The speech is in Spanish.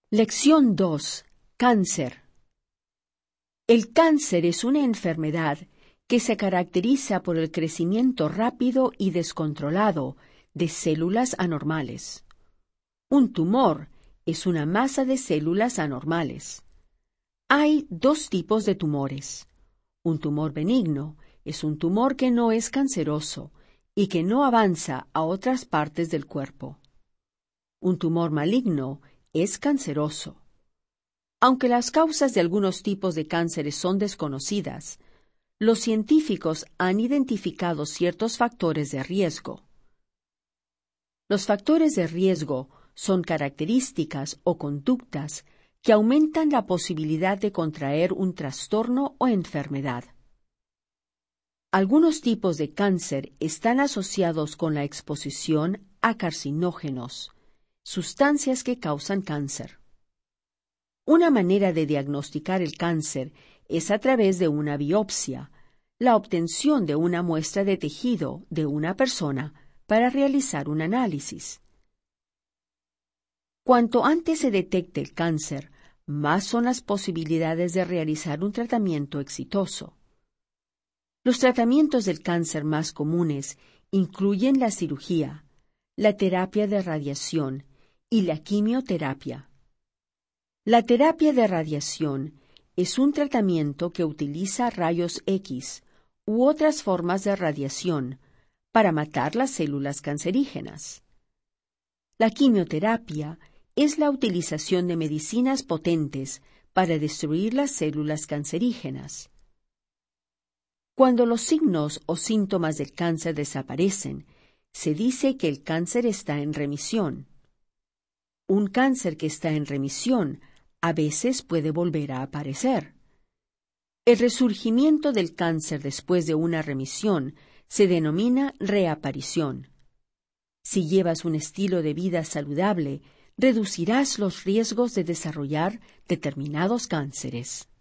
Lección 2. Cáncer. El cáncer es una enfermedad que se caracteriza por el crecimiento rápido y descontrolado de células anormales. Un tumor es una masa de células anormales. Hay dos tipos de tumores. Un tumor benigno es un tumor que no es canceroso y que no avanza a otras partes del cuerpo. Un tumor maligno es canceroso. Aunque las causas de algunos tipos de cánceres son desconocidas, los científicos han identificado ciertos factores de riesgo. Los factores de riesgo son características o conductas que aumentan la posibilidad de contraer un trastorno o enfermedad. Algunos tipos de cáncer están asociados con la exposición a carcinógenos, sustancias que causan cáncer. Una manera de diagnosticar el cáncer es a través de una biopsia, la obtención de una muestra de tejido de una persona para realizar un análisis. Cuanto antes se detecte el cáncer, más son las posibilidades de realizar un tratamiento exitoso. Los tratamientos del cáncer más comunes incluyen la cirugía, la terapia de radiación y la quimioterapia. La terapia de radiación es un tratamiento que utiliza rayos X u otras formas de radiación para matar las células cancerígenas. La quimioterapia es la utilización de medicinas potentes para destruir las células cancerígenas. Cuando los signos o síntomas del cáncer desaparecen, se dice que el cáncer está en remisión. Un cáncer que está en remisión a veces puede volver a aparecer. El resurgimiento del cáncer después de una remisión se denomina reaparición. Si llevas un estilo de vida saludable, reducirás los riesgos de desarrollar determinados cánceres.